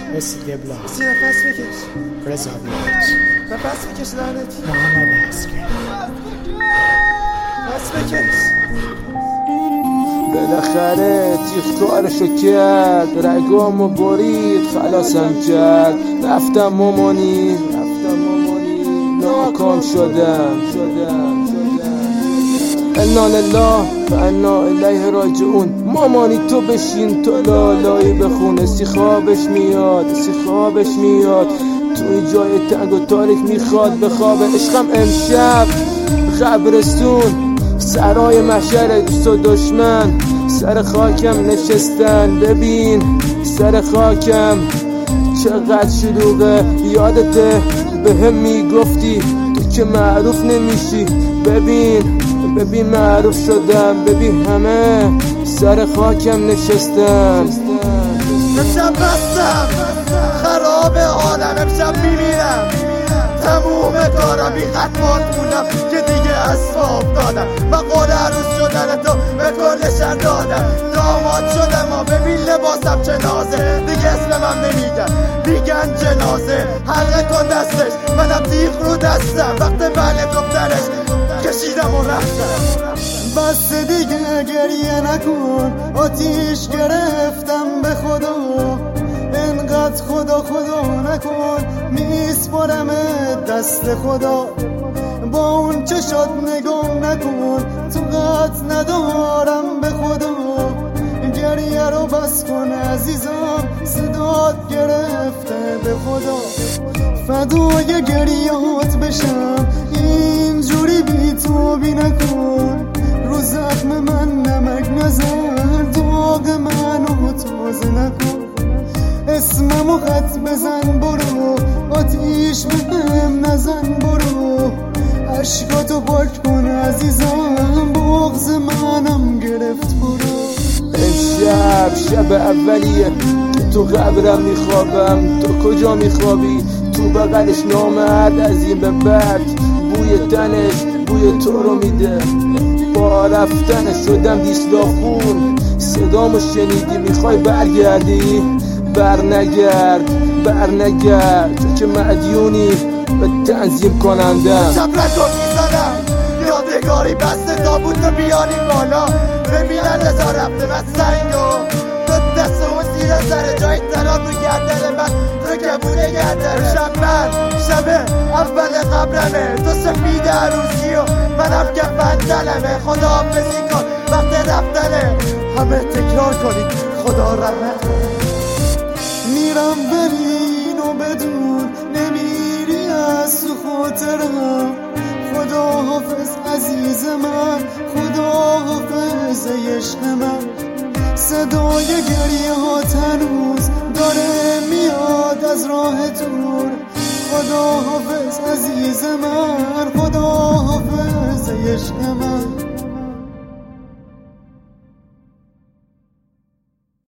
رسیده بلا نفس بکش رضا بیاج نفس بکش لعنتی محمد عسکری نفس بکش بالاخره تیغ کارشو کرد، رگامو برید خلاصم کرد. رفتم مامانی ناکام شدم. انا لله و انا الیه راجعون. مامانی تو بشین تو لالایی بخون. استخابش میاد توی جای تنگ و تاریک میخواد بخوابه. عشقم امشب قبرستون، سرای محشر دوست و دشمن سر خاکم نشستن. ببین سر خاکم چقدر شلوغه. یادته به هم میگفتی تو که معروف نمیشی. ببین معروف شدم. ببین همه سر خاکم نشستن. امشب بستم خراب حالم، امشب میمیرم تموم کارم بی خطمات موندم که دیگه اسباب دادم. من قول عروس شدن تو به کل شهر دادم. داماد شدم و ببین لباسم چه نازه. دیگه اسم من میگن جنازه. حلقه کن دستش منم تیغ رو دستم. وقت بله دخترش کشیدم و رفتم. بس دیگه گریه نکن، آتیش گرفتم به خدا. انقدر خدا نکن، میسپارم دست خدا. با اون چشات نگاه نکن، تو قط ندارم به خدا. گریه رو بس کن عزیزم، صدات گرفته به خدا. فدای گریات بشم، اینجوری بی تو بی نکن. رو زخم من نمک نزن، داغ منو تازه نکن. اسممو خط بزن برو، آتیش بهم نزن برو. عشقاتو پاک کن عزیزم، بغض منم گرفت برو. شب اولیه که تو قبرم میخوابم. تو کجا میخوابی؟ تو بغلش نامرد از این به بعد بوی تنش بوی تو رو میده. با رفتن شدم دیسلاخون. صدامو شنیدی میخوای برگردی؟ برنگرد که مدیونی به تنظیم کنندم. شب رکن میزنم یادگاری بسته تابوت رو بیانی بالا. ببینن رضا رفته و سنگو تو دست اون زیر سر جای تراب رو گردن من تو کبونه گردن. شب اول قبرمه، تو سفید عروسی و منم کفن دلمه. خدا حافظی کن وقت رفتنه، همه تکرار کنید خدا رحمت کنه. میرم برین و بدون نمیری از تو خاطرم. خدا حافظ عزیز من، خدا حافظ عشق من. صدای گریه ها هنوز داره میاد از راه دور. خدا حافظ عزیز من.